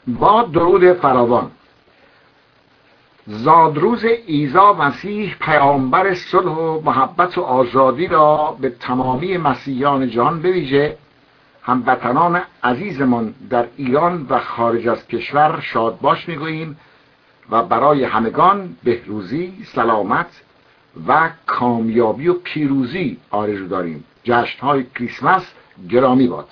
با درود فراوان. زادروز عیسی مسیح پیامبر صلح و محبت و آزادی را به تمامی مسیحیان جهان به ویژه هموطنان عزیزمان در ایران و خارج از کشور شادباش میگوییم و برای همگان بهروزی، سلامت و کامیابی و پیروزی آرزو داریم. جشن‌های کریسمس گرامی باد.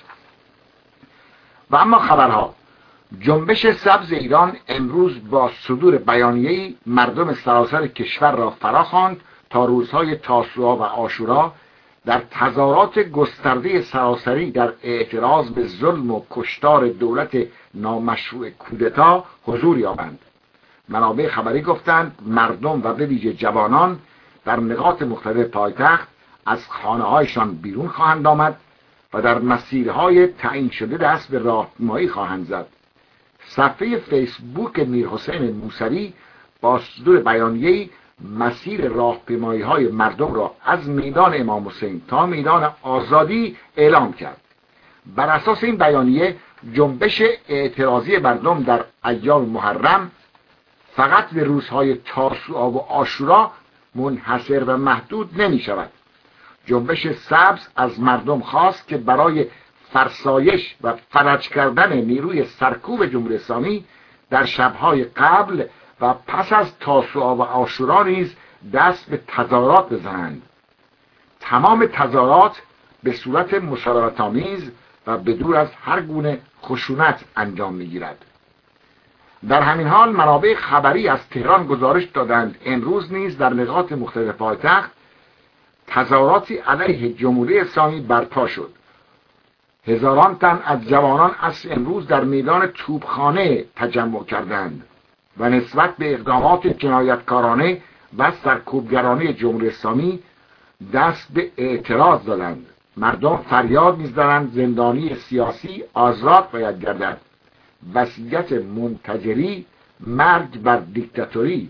و اما خبرها. جنبش سبز ایران امروز با صدور بیانیه‌ای مردم سراسر کشور را فراخواند تا روزهای تاسوعا و عاشورا در تظاهرات گسترده سراسری در اعتراض به ظلم و کشتار دولت نامشروع کودتا حضور یابند. منابع خبری گفتند مردم و به ویژه جوانان در نقاط مختلف پایتخت از خانه‌هایشان بیرون خواهند آمد و در مسیرهای تعیین شده دست به راهپیمایی خواهند زد. صفحه فیسبوک میرحسین موسوی با صدور بیانیه‌ای مسیر راهپیمایی‌های مردم را از میدان امام حسین تا میدان آزادی اعلام کرد. بر اساس این بیانیه جنبش اعتراضی مردم در ایام محرم فقط به روزهای تاسوعا و عاشورا منحصر و محدود نمی شود. جنبش سبز از مردم خواست که برای فرسایش و فلج کردن نیروی سرکوب جمهوری اسلامی در شبهای قبل و پس از تاسوعا و عاشورا نیز دست به تظاهرات بزنند. تمام تظاهرات به صورت مسالمت‌آمیز و بدور از هر گونه خشونت انجام می‌گیرد. در همین حال منابع خبری از تهران گزارش دادند امروز نیز در نقاط مختلف پایتخت تظاهراتی علیه جمهوری اسلامی برپا شد. هزاران تن از جوانان از امروز در میدان توپخانه تجمع کردند و نسبت به اقدامات جنایتکارانه و سرکوبگرانه جمهوری اسلامی دست به اعتراض دادند. مردم فریاد می‌زدند زندانی سیاسی آزاد باید گردد. وصیت منتجری، مرگ بر دیکتاتوری.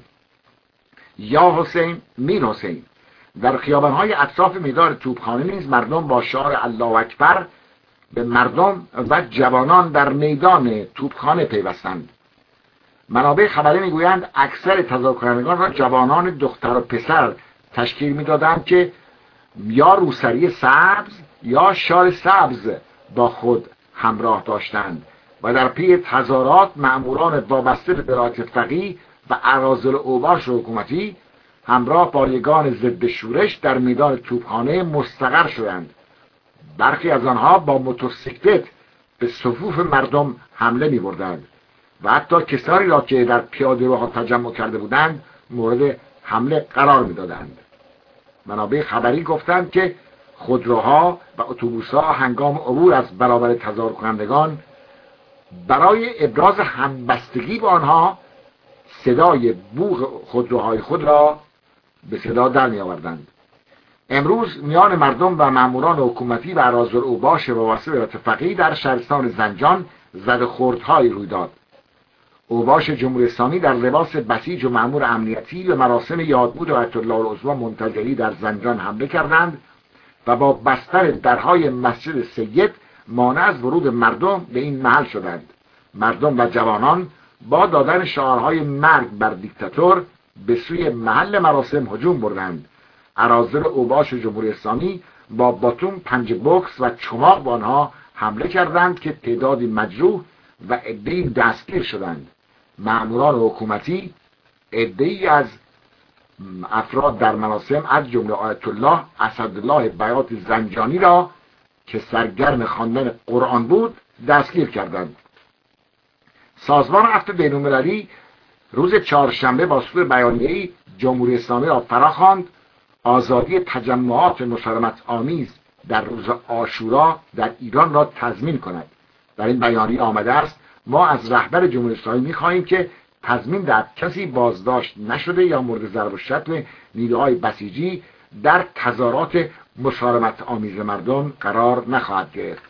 یا حسین میر حسین. در خیابان‌های اطراف میدان توپخانه نیز مردم با شعار الله اکبر به مردم و جوانان در میدان توپخانه پیوستند. منابع خبری میگویند اکثر تظاهرکنندگان را جوانان دختر و پسر تشکیل میدادند که یا روسری سبز یا شال سبز با خود همراه داشتند و در پی تظاهرات مأموران وابسته به ولایت فقیه و اراذل اوباش حکومتی همراه با یگان ضد شورش در میدان توپخانه مستقر شدند. برخی از آنها با موتورسیکلت به صفوف مردم حمله می‌بردند و حتی کسانی را که در پیاده‌روها تجمع کرده بودند مورد حمله قرار می‌دادند. منابع خبری گفتند که خودروها و اتوبوس‌ها هنگام عبور از برابر تظاهرکنندگان برای ابراز همبستگی با آنها صدای بوق خودروهای خود را به صدا در می‌آوردند. امروز میان مردم و ماموران حکومتی و اراذل اوباش وابسته به ولایت فقیه در شهرستان زنجان زد و خوردهایی روی داد. اوباش جمهوری اسلامی در لباس بسیج و مأمور امنیتی به مراسم یادبود آیت الله العظمی منتجری در زنجان حمله کردند و با بستن درهای مسجد سید مانع از ورود مردم به این محل شدند. مردم و جوانان با دادن شعارهای مرگ بر دیکتاتور به سوی محل مراسم هجوم بردند. اراذل اوباش جمهوری اسلامی با باتوم، پنج بوکس و چماق به آنها حمله کردند که تعدادی مجروح و عده‌ای دستگیر شدند. مأموران حکومتی عده‌ای از افراد در مراسم از جمله آیت الله اسدالله بیات زنجانی را که سرگرم خواندن قرآن بود دستگیر کردند. سازمان عفو بین‌المللی روز چهارشنبه با صدور بیانیه‌ای جمهوری اسلامی را فراخواند آزادی تجمعات مسالمت آمیز در روز عاشورا در ایران را تضمین کند. در این بیانیه آمده است ما از رهبر جمهوری اسلامی می‌خواهیم که تضمین دهد کسی بازداشت نشده یا مورد ضرب و شتم نیروهای بسیجی در تظاهرات مسالمت آمیز مردم قرار نخواهد گرفت.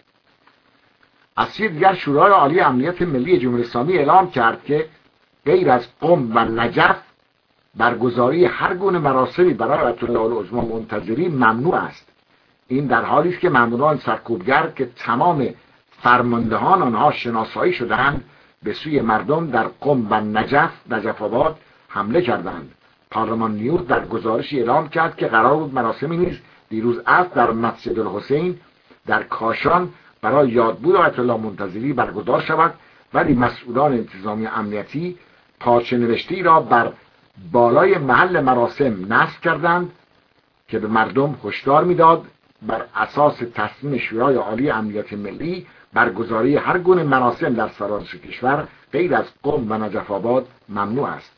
از سوی دیگر شورای عالی امنیت ملی جمهوری اسلامی اعلام کرد که غیر از قم و نجف برگزاری هر گونه مراسمی برای آیت الله العظمی منتظری ممنوع است. این در حالی است که ماموران سرکوبگر که تمام فرماندهان آنها شناسایی شدند به سوی مردم در قم و نجف آباد حمله کردند. پارلمان نیوز در گزارشی اعلام کرد که قرار بود مراسمی نیز دیروز عصر در مسجد الحسین در کاشان برای یادبود آیت الله منتظری برگزار شود، ولی مسئولان انتظامی امنیتی پارچه نوشته‌ای را بر بالای محل مراسم نصب کردند که به مردم هشدار میداد بر اساس تصمیم شورای عالی امنیت ملی برگزاری هر گونه مراسم در سراسر کشور غیر از قم و نجف آباد ممنوع است.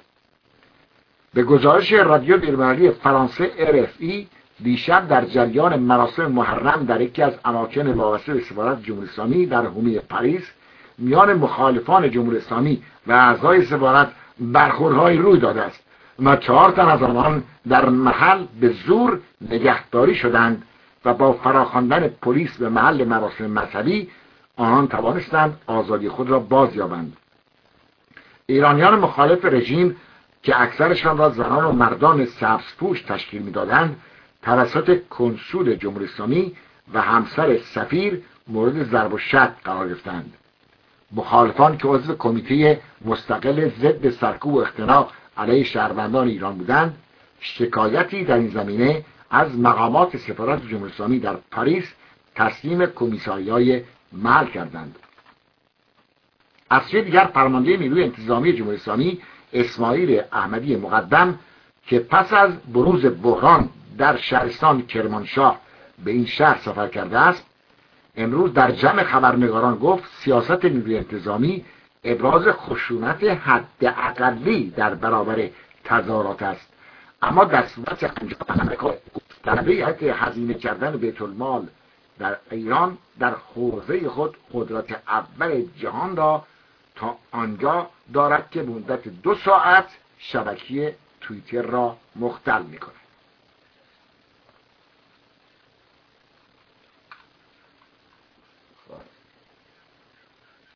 به گزارش رادیو بین‌المللی فرانسه RFI، دیشب در جریان مراسم محرم در یکی از اماکن وابسته به سفارت جمهوری اسلامی در حومه پاریس میان مخالفان جمهوری اسلامی و اعضای سفارت برخوردهایی روی داده است و 4 تن از آنان در محل به زور نگهداری شدند و با فراخواندن پلیس به محل مراسم مذهبی آنان توانستند آزادی خود را بازیابند. ایرانیان مخالف رژیم که اکثرشان را زنان و مردان سبزپوش تشکیل می‌دادند توسط کنسول جمهوری اسلامی و همسر سفیر مورد ضرب و شتم قرار گرفتند. مخالفان که عضو کمیته مستقل ضد سرکوب و اختناق علیه شهروندان ایران بودند، شکایتی در این زمینه از مقامات سفارت جمهوری اسلامی در پاریس تسلیم کمیساریای محل کردند. از سوی دیگر فرمانده نیروی انتظامی جمهوری اسلامی اسماعیل احمدی مقدم که پس از بروز بحران در شهرستان کرمانشاه به این شهر سفر کرده است، امروز در جمع خبرنگاران گفت سیاست نیروی انتظامی ابراز خشونت حداقلی در برابر تظاهرات است، اما در صورت انجام در جهت هزینه کردن بیت المال در ایران در حوزه خود قدرت اول جهان را تا آنجا دارد که مدت 2 ساعت شبکه توییتر را مختل می‌کند.